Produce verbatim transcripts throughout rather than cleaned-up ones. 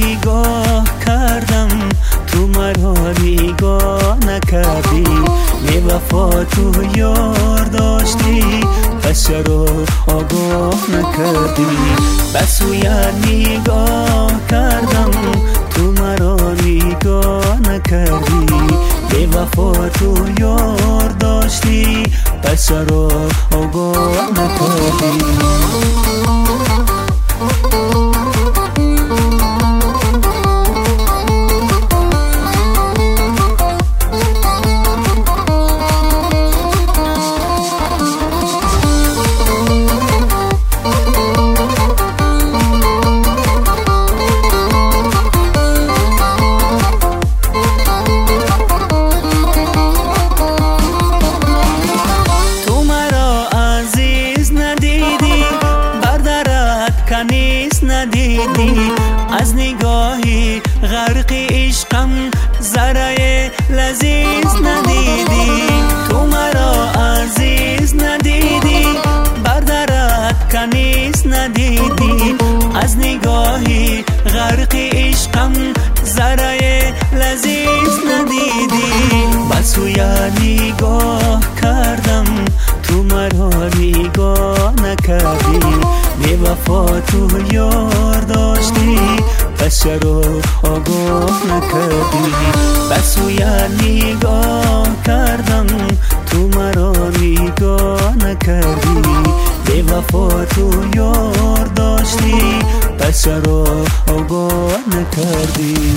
نگاه کردم تو مرا نگاه نکردی، بی وفا تو یار داشتی پس چرا آگاه نکردی. بسویت نگاه کردم تو مرا نگاه نکردی، بی وفا تو یار داشتی پس چرا آگاه نکردی. کنیز ندیدی از نگاهی غرق عشقم، ذره لذیذ ندیدی. تو مرا عزیز ندیدی بردرت کنیز ندیدی از نگاهی غرق عشقم، ذره لذیذ ندیدی. بسویت نگاه کردم تو مرا نگاه نکردی، بی وفا تو یار داشتی پس چرا آگاه نکردی. بسویت نگاه کردم تو مرا نگاه نکردی، بی وفا تو یار داشتی پس چرا آگاه نکردی.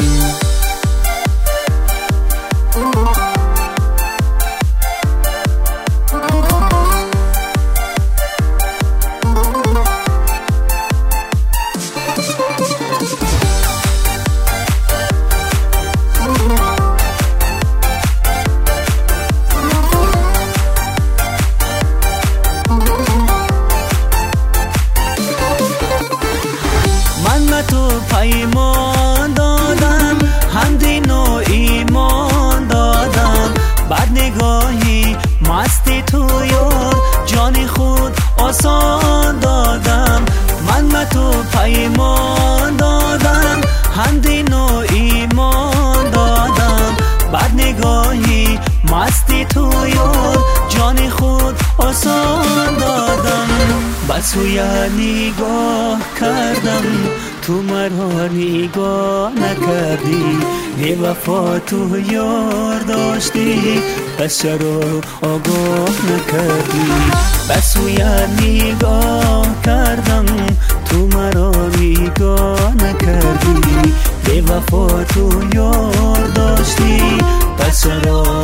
تو پیمان دادم هم دین و ایمان دادم، بعد نگاهی مستی تو یار جان خود آسان دادم. من به تو پیمان دادم هم دین و ایمان دادم، بعد نگاهی مستی تو یار جان خود آسان دادم. بسویت نگاه کردم تو مرا نگاه نکردی، بی وفا تو یار داشتی پس چرا آگاه نکردی. بسویت نگاه کردم تو مرا نگاه نکردی، بی وفا تو یار داشتی پس چرا